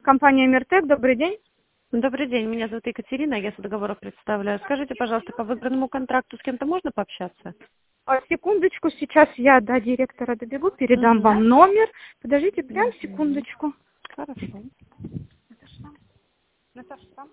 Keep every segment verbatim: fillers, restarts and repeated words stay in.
Компания Миртек, добрый день. Добрый день, меня зовут Екатерина, я с договора представляю. Скажите, пожалуйста, по выигранному контракту с кем-то можно пообщаться? А, секундочку, сейчас я до директора добегу, передам Угу. вам номер. Подождите, прям Угу. секундочку. Хорошо. Наташа, там?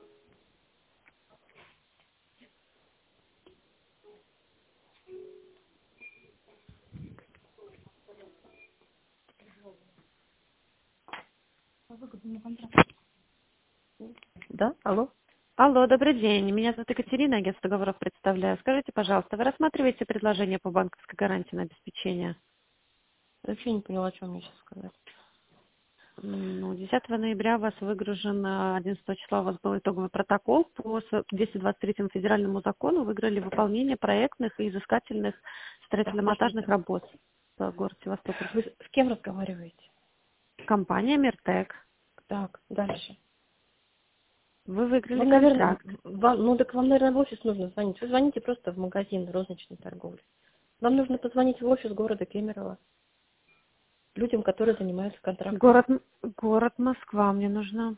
Да, алло. Алло, добрый день, меня зовут Екатерина, я с договоров представляю. Скажите, пожалуйста, вы рассматриваете предложение по банковской гарантии на обеспечение? Вообще не поняла, о чем мне сейчас сказать. М, Ну, десятого ноября у вас выгружен, а, одиннадцатого числа у вас был итоговый протокол по с- двести двадцать третьему федеральному закону, выиграли выполнение проектных и изыскательных Так, строительно-монтажных подождите. работ по городу Севастополь. Вы с кем разговариваете? Компания Миртек. Так, дальше. Вы выиграли Вам, наверное, контракт. вам, ну так вам, наверное, в офис нужно звонить. Вы звоните просто в магазин розничной торговли. Вам нужно позвонить в офис города Кемерово. Людям, которые занимаются контрактами. Город, город Москва мне нужна.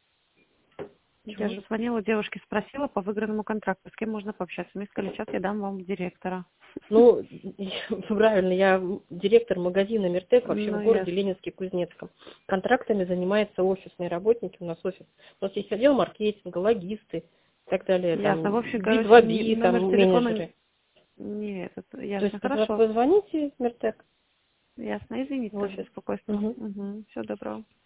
Я Чего? же звонила девушке, спросила по выигранному контракту, с кем можно пообщаться. Мне сказали, сейчас я дам вам директора. Ну, правильно, я директор магазина Миртек вообще в Ну, городе ясно. Ленинске, Кузнецком. Контрактами занимаются офисные работники, у нас офис. У нас есть отдел маркетинга, логисты и так далее, Ясно. В там, общем, би короче, два не- би, номер там, телефона менеджеры. не этот. То Ясно. есть позва- Хорошо. позвоните в Миртек Ясно. Извините в за офис. беспокойство. Мгм. Угу. Всего доброго.